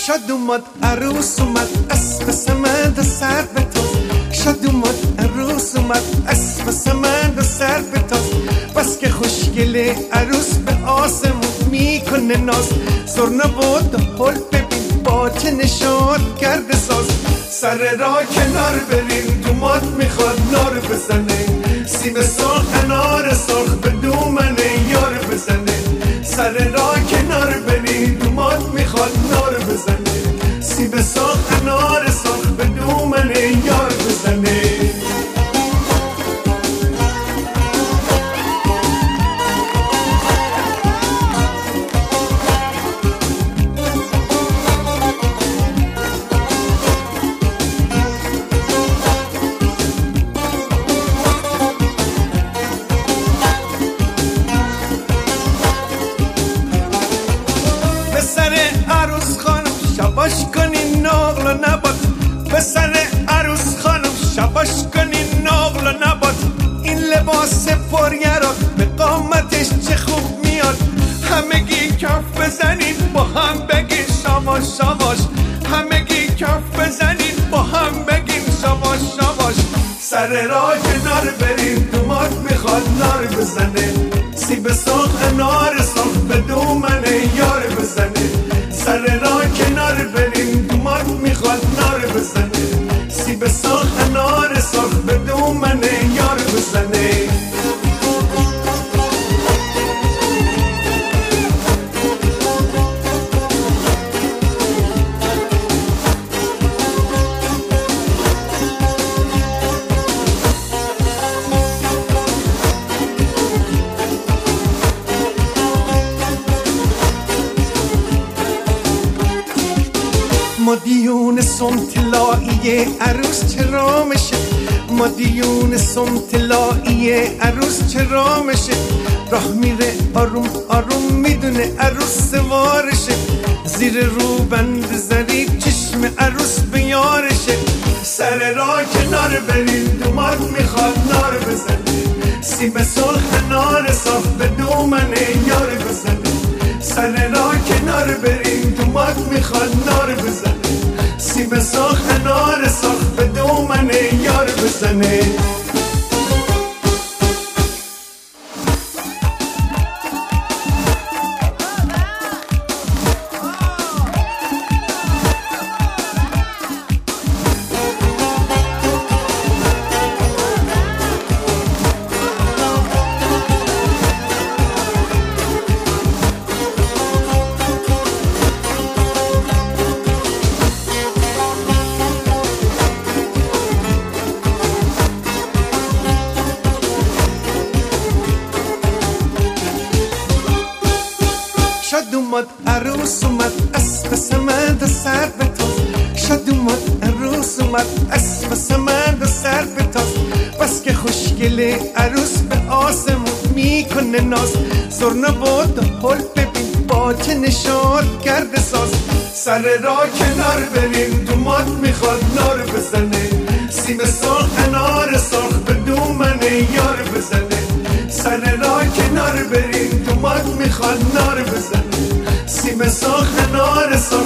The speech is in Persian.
شاد اومد عروس اومد اسب سمند سر به تاز شاد اومد عروس اومد اسب سمند سر به تاز بس که خوشگله عروس به آسمون میکنه ناز زرنه بود حل ببین با چه نشاد کرده ساز سر را کنار بریم دومات میخواد نار بزنه سیب سرخ انار سرخ به دومنه یار بزنه سر را کنار بریم دومات میخواد نار بزنه سیب سرخ انار سرخ به دومنه یار بزنه به سر عروس خانم شباش کنین نقل و نبات به سر عروس خانم شباش کنین نقل و نبات این لباس پریرا به قامتش چه خوب میاد همگی کف بزنین با هم بگین شاباش شاباش همگی کف بزنین با هم بگین شاباش شاباش سر را کنار بریم دومات میخواد نار بزنه سیب سرخ انار سرخ به دومنه یار بزنه سر را کنار بریم دومات میخواد نار بزنه سیب سرخ انار سرخ به دومنه یار بزنه ما دیون سمتلایی عروس چرا میشه ما دیون سمتلایی عروس چرا میشه راه میره آروم آروم میدونه عروس سوارشه زیر روبند زری چشم عروس بیارشه سر را کنار بریم دومات میخواد نار بزنه سیب سرخ انار سرخ به دومنه یار بزنه سر را کنار بریم دومات میخواد نار بزنه سیب سرخ انار سرخ به دومنه یار بزنه شاد اومد عروس اومد اسب سمند سر به تاز شاد اومد عروس اومد اسب سمند سر به تاز بس که خوشگله عروس به آسمون میکنه ناز زرنه بود حل ببین با چه نشاد کرده ساز سر را کنار بریم دومات میخواد نار بزنه سیب سرخ انار سرخ به دومنه یار بزنه سر را کنار بریم دومات میخواد نار بزنه سیب سرخ انار سرخ